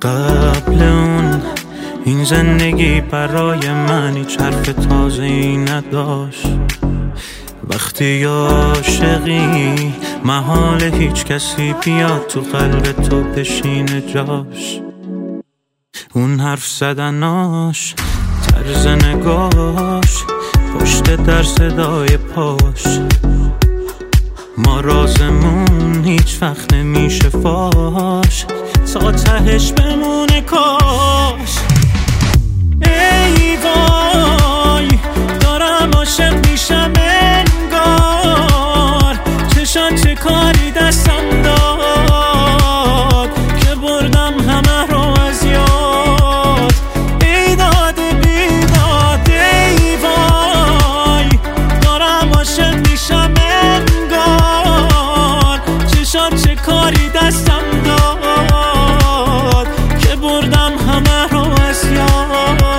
قبل اون این زندگی برای من هیچ حرف تازه‌ای نداشت. وقتی عاشقی محال هیچ کسی بیاد تو قلب تو بشینه جاش. اون حرف زدناش، طرز نگاش، پشت در صدای پاش، ما رازمون هیچ وقت نمیشه فاش، تا تهش بمونه کاش. ای وای دارم عاشق میشم انگار، چشات چه کاری دستم داد که بردم همه رو از یاد. بیداد بیداد ای وای دارم عاشق میشم انگار، چشات چه کاری دستم داد که بردم همه رو از یاد.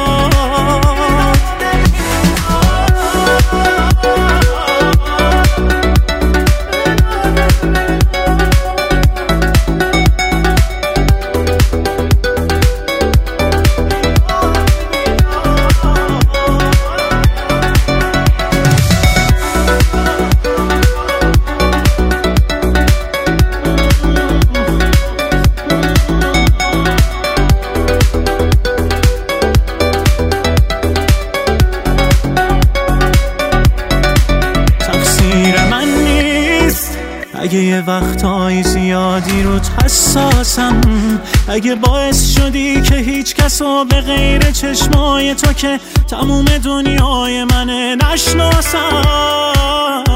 اگه یه وقتهای زیادی رو حساسم، اگه باعث شدی که هیچ کسو به غیر چشمای تو که تموم دنیای منه نشناسم،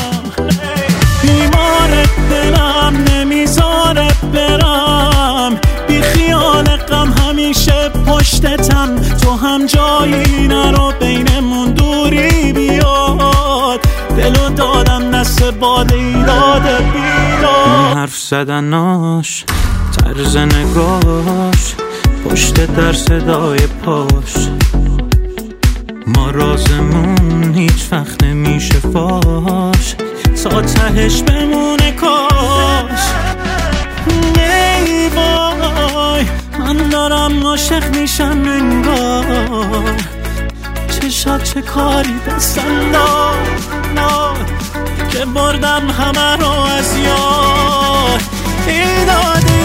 بیمار دلم نمیذاره برم، بی خیال غم همیشه پشتتم، تو هم جایی نرو بینمون دوری بیاد، دلو دادم دست باد ایراد بیداد. حرف زدناش، طرز نگاش، پشت در صدای پاش، ما رازمون هیچ وقت نمیشه فاش، تا تهش بمونه کاش. ای وای من دارم عاشق میشم انگار، چشات چه کاری دستم داد که بردم همه رو از یاد.